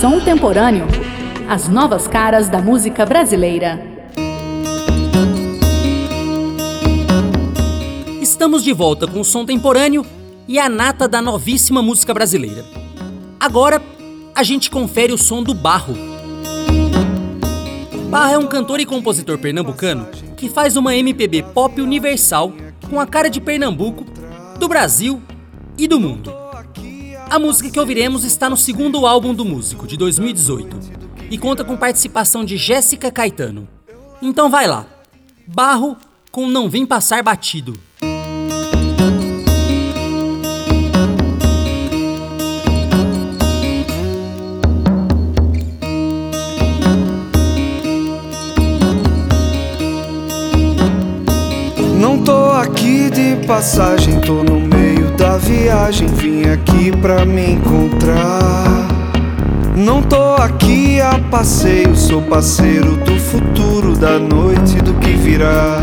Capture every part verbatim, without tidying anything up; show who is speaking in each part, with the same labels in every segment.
Speaker 1: Som Temporâneo. As novas caras da música brasileira.
Speaker 2: Estamos de volta com o Som Temporâneo e a nata da novíssima música brasileira. Agora, a gente confere o som do Barro. Barro é um cantor e compositor pernambucano que faz uma M P B pop universal com a cara de Pernambuco, do Brasil e do mundo. A música que ouviremos está no segundo álbum do músico, de dois mil e dezoito, e conta com participação de Jéssica Caetano. Então vai lá, Barro com Não Vim Passar Batido.
Speaker 3: Não tô aqui de passagem, tô no meio da viagem, vim aqui pra me encontrar. Não tô aqui a passeio, sou parceiro do futuro, da noite, do que virá.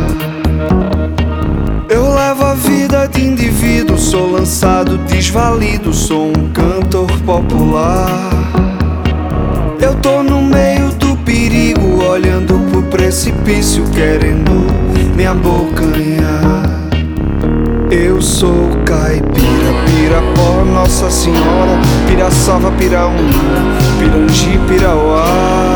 Speaker 3: Eu levo a vida de indivíduo, sou lançado desvalido, sou um cantor popular. Eu tô no meio do perigo, olhando pro precipício, querendo me abocanhar. Eu sou caipira, Pirapó, Nossa Senhora, Piraçava, Piraúna, Pirangi, Pirauá.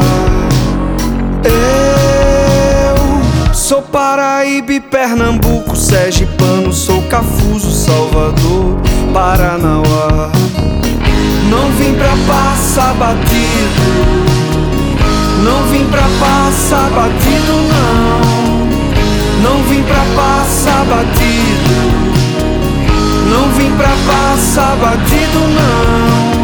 Speaker 3: Eu sou Paraíba, Pernambuco, Sergipano, sou Cafuso, Salvador, Paranauá. Não vim pra passar batido, não vim pra passar batido, não. Não vim pra passar batido, não vim pra passar batido, não.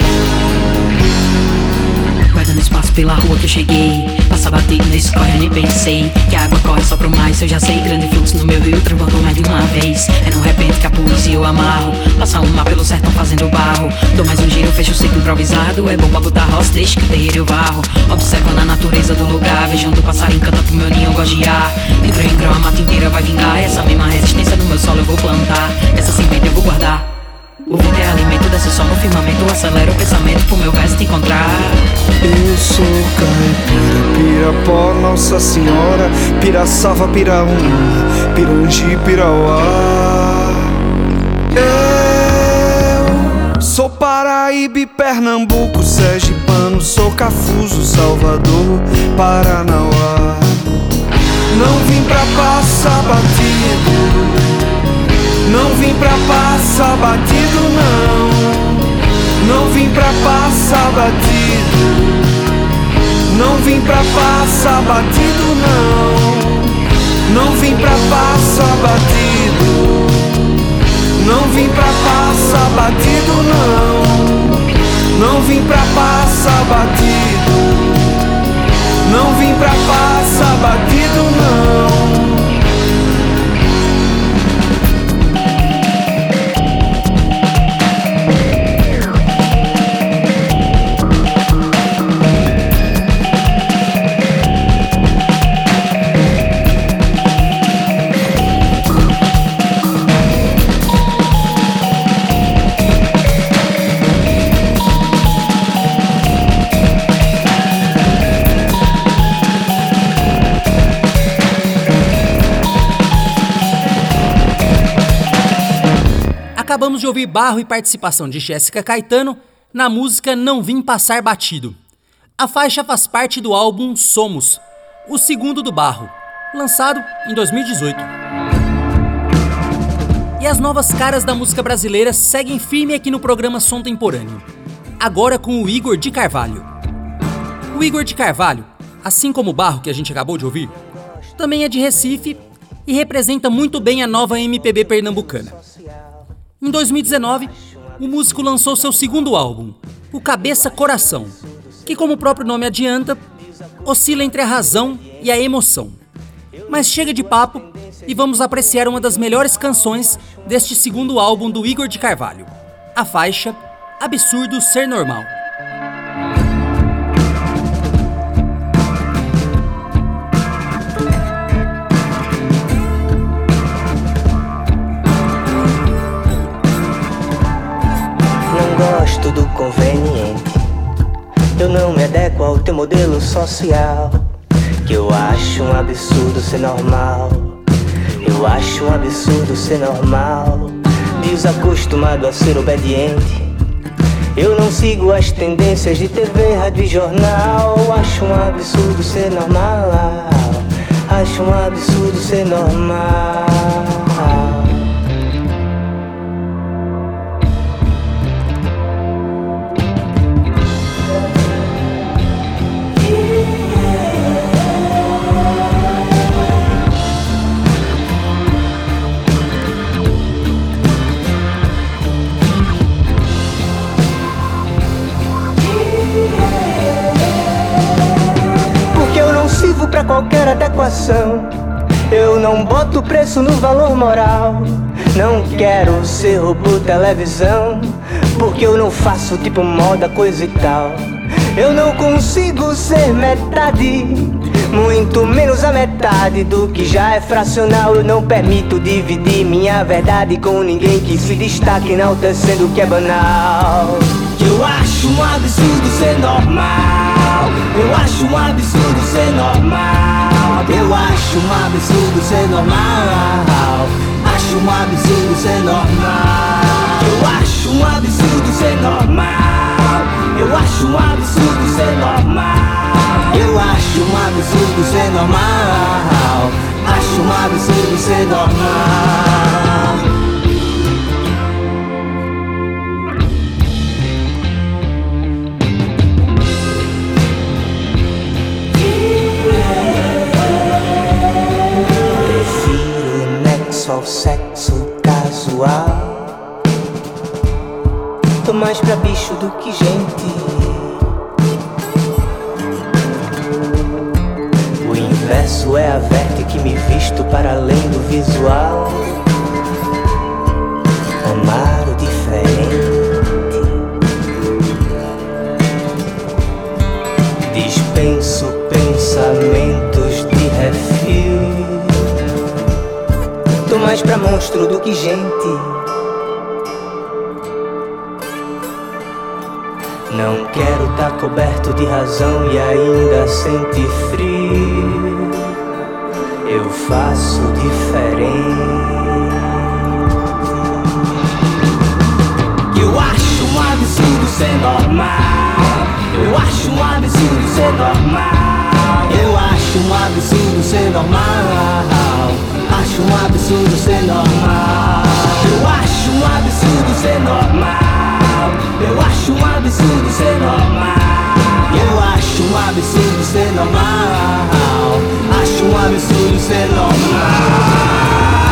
Speaker 4: Guardando espaço pela rua que eu cheguei, passa batido nesse corre eu nem pensei que a água corre só pro mais, eu já sei. Grande fluxo no meu rio transbordou mais de uma vez. É no repente que a polícia eu amarro, passa um mar pelo sertão fazendo barro. Dou mais um giro, fecho o ciclo improvisado. É bom pra botar roça, deixa que o terreiro eu varro. Observando a natureza do lugar, vejando o passarinho canta pro meu ninho eu gosto de ar. Entrou em grão, a mata inteira vai vingar. Essa mesma resistência no meu solo eu vou plantar, essa semente eu vou guardar. O vento é alimento, desce só no firmamento, acelera o pensamento pro meu verso te encontrar.
Speaker 3: Eu sou caipira, Pirapó, Nossa Senhora, Piraçava, Piraúna, Pirangi, Pirauá. Eu sou Paraíba, Pernambuco, Sergipano, sou Cafuso, Salvador, Paranauá. Não vim pra passar batido, não vim pra passar batido, não. Não vim pra passar batido, não vim pra passar batido, não. Não vim pra passar batido, não vim pra passar batido, não. Não vim pra passar batido, não vim pra passar batido, não.
Speaker 2: Acabamos de ouvir Barro e participação de Jéssica Caetano na música Não Vim Passar Batido. A faixa faz parte do álbum Somos, o segundo do Barro, lançado em dois mil e dezoito. E as novas caras da música brasileira seguem firme aqui no programa Som Temporâneo, agora com o Igor de Carvalho. O Igor de Carvalho, assim como o Barro que a gente acabou de ouvir, também é de Recife e representa muito bem a nova M P B pernambucana. Em dois mil e dezenove, o músico lançou seu segundo álbum, o Cabeça Coração, que, como o próprio nome adianta, oscila entre a razão e a emoção. Mas chega de papo e vamos apreciar uma das melhores canções deste segundo álbum do Igor de Carvalho, a faixa Absurdo Ser Normal.
Speaker 5: Não gosto do conveniente, ao teu modelo social, que eu acho um absurdo ser normal. Eu acho um absurdo ser normal. Desacostumado a ser obediente, eu não sigo as tendências de T V, rádio e jornal. Acho um absurdo ser normal. Acho um absurdo ser normal. Pra qualquer adequação, eu não boto preço no valor moral. Não quero ser robô televisão, porque eu não faço tipo moda, coisa e tal. Eu não consigo ser metade, muito menos a metade do que já é fracional. Eu não permito dividir minha verdade com ninguém que se destaque enaltecendo o que é banal. Eu acho um absurdo ser normal. Eu acho um absurdo ser normal. Eu acho um absurdo ser normal. Acho um absurdo ser normal. Eu acho um absurdo ser normal. Eu acho um absurdo ser normal. Eu acho um absurdo ser normal. Acho um absurdo ser normal. Ao sexo casual, tô mais pra bicho do que gente. O inverso é a verte que me visto para além do visual. Amar o diferente. Dispenso pensamentos de refil. Tô mais pra monstro do que gente. Não quero tá coberto de razão e ainda sente frio. Eu faço diferente. Eu acho um absurdo ser normal. Eu acho um absurdo ser normal. Eu acho um absurdo ser normal. Acho um absurdo ser normal. Eu acho um absurdo ser normal. Eu acho um absurdo ser normal. Eu acho um absurdo ser normal. Acho um absurdo ser normal.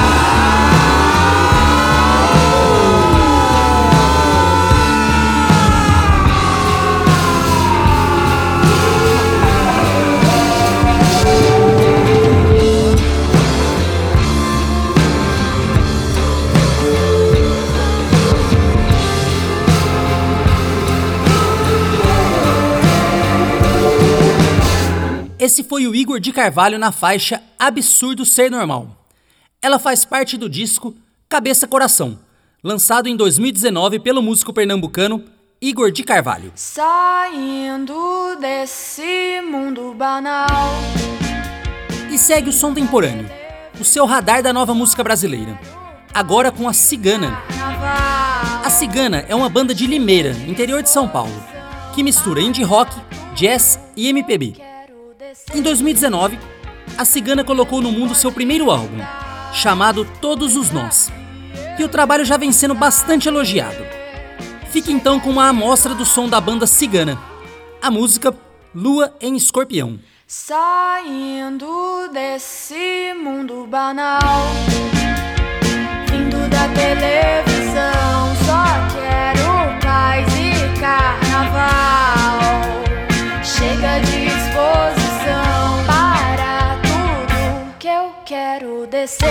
Speaker 2: Esse foi o Igor de Carvalho na faixa Absurdo Ser Normal. Ela faz parte do disco Cabeça Coração, lançado em dois mil e dezenove pelo músico pernambucano Igor de Carvalho.
Speaker 6: Saindo desse mundo banal.
Speaker 2: E segue o Som Temporâneo, o seu radar da nova música brasileira. Agora com a Cigana. A Cigana é uma banda de Limeira, interior de São Paulo, que mistura indie rock, jazz e M P B. Em dois mil e dezenove, a Cigana colocou no mundo seu primeiro álbum, chamado Todos os Nós, e o trabalho já vem sendo bastante elogiado. Fique então com uma amostra do som da banda Cigana, a música Lua em Escorpião.
Speaker 6: Saindo desse mundo banal, vindo da televisão, só quero paz e carnaval. Chega de exposição para tudo que eu quero descer.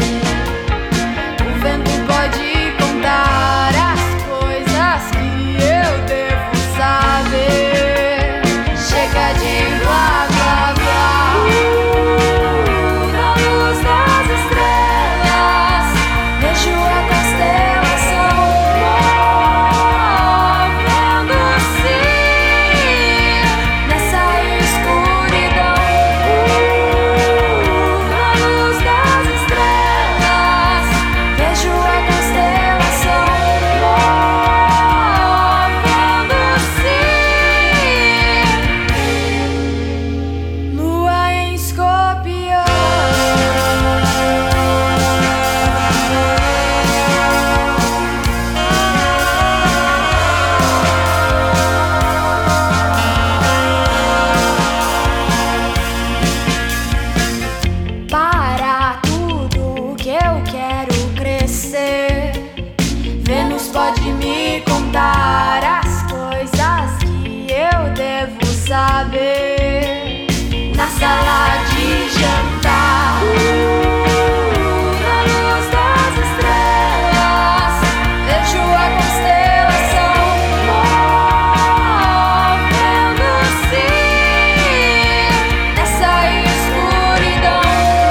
Speaker 6: O vento pode contar as coisas que eu devo saber. Chega de blá blá blá. Uh, na luz das estrelas vejo a constelação movendo-se nessa saber na sala de jantar. Na luz das estrelas vejo a constelação movendo-se nessa escuridão.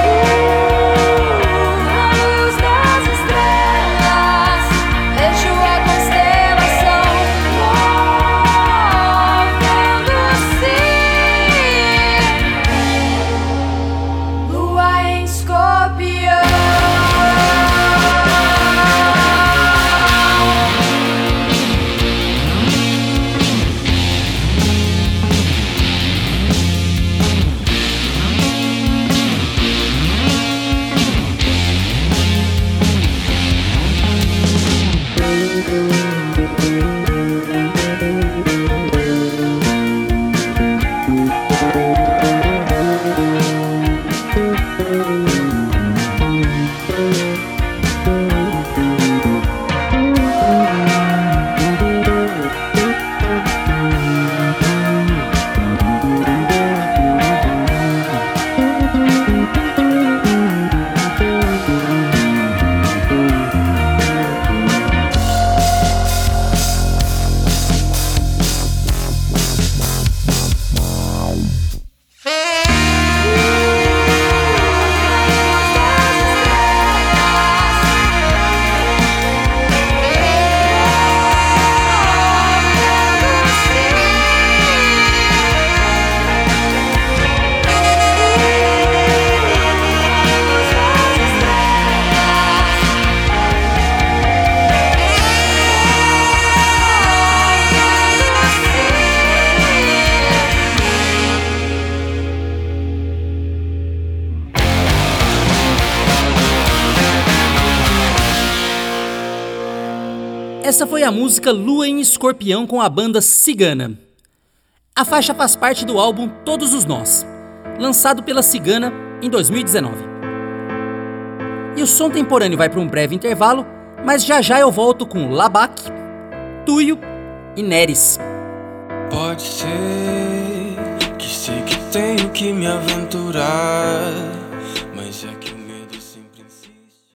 Speaker 6: Na luz das estrelas vejo a constelação movendo-se. Lua em Escorpião.
Speaker 2: Essa foi a música Lua em Escorpião com a banda Cigana. A faixa faz parte do álbum Todos os Nós, lançado pela Cigana em dois mil e dezenove. E o Som Temporâneo vai para um breve intervalo, mas já já eu volto com Labac, Tuyo e Neres.
Speaker 3: Pode ser que sei que tenho que me aventurar,